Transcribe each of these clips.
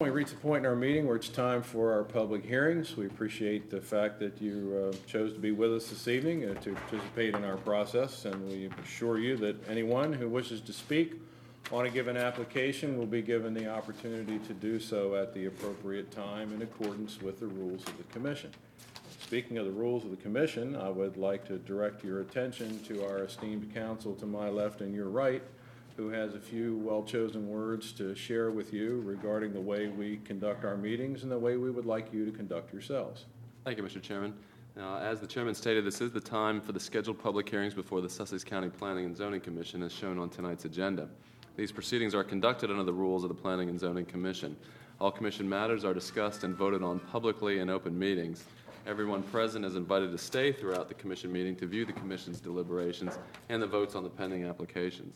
finally reached the point in our meeting where it's time for our public hearings. We appreciate the fact that you chose to be with us this evening to participate in our process, and we assure you that anyone who wishes to speak on a given application will be given the opportunity to do so at the appropriate time in accordance with the rules of the Commission. Speaking of the rules of the Commission, I would like to direct your attention to our esteemed counsel to my left and your right, who has a few well-chosen words to share with you regarding the way we conduct our meetings and the way we would like you to conduct yourselves. Thank you, Mr. Chairman. As the Chairman stated, this is the time for the scheduled public hearings before the Sussex County Planning and Zoning Commission as shown on tonight's agenda. These proceedings are conducted under the rules of the Planning and Zoning Commission. All Commission matters are discussed and voted on publicly in open meetings. Everyone present is invited to stay throughout the Commission meeting to view the Commission's deliberations and the votes on the pending applications.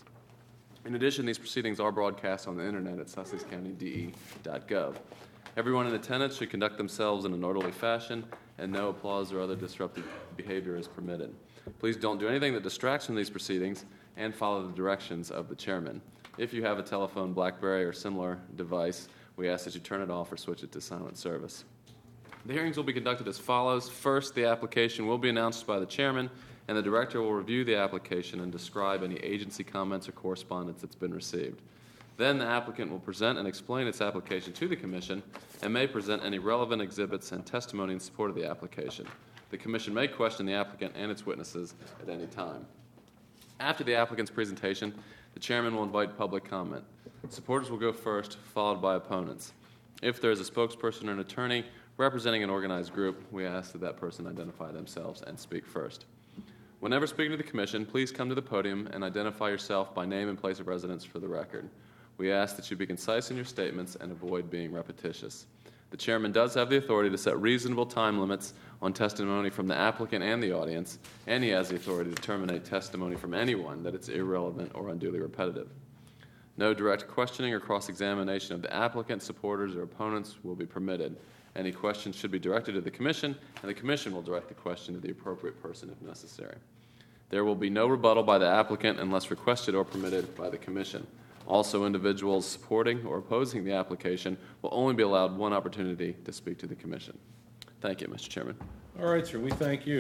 In addition, these proceedings are broadcast on the Internet at sussexcountyd.gov. Everyone in attendance should conduct themselves in an orderly fashion, and no applause or other disruptive behavior is permitted. Please don't do anything that distracts from these proceedings and follow the directions of the Chairman. If you have a telephone, BlackBerry, or similar device, we ask that you turn it off or switch it to silent service. The hearings will be conducted as follows. First, the application will be announced by the Chairman, and the Director will review the application and describe any agency comments or correspondence that's been received. Then the applicant will present and explain its application to the Commission and may present any relevant exhibits and testimony in support of the application. The Commission may question the applicant and its witnesses at any time. After the applicant's presentation, the Chairman will invite public comment. Supporters will go first, followed by opponents. If there is a spokesperson or an attorney representing an organized group, we ask that that person identify themselves and speak first. Whenever speaking to the Commission, please come to the podium and identify yourself by name and place of residence for the record. We ask that you be concise in your statements and avoid being repetitious. The Chairman does have the authority to set reasonable time limits on testimony from the applicant and the audience, and he has the authority to terminate testimony from anyone that it's irrelevant or unduly repetitive. No direct questioning or cross-examination of the applicant, supporters, or opponents will be permitted. Any questions should be directed to the Commission, and the Commission will direct the question to the appropriate person if necessary. There will be no rebuttal by the applicant unless requested or permitted by the Commission. Also, individuals supporting or opposing the application will only be allowed one opportunity to speak to the Commission. Thank you, Mr. Chairman. All right, sir. We thank you.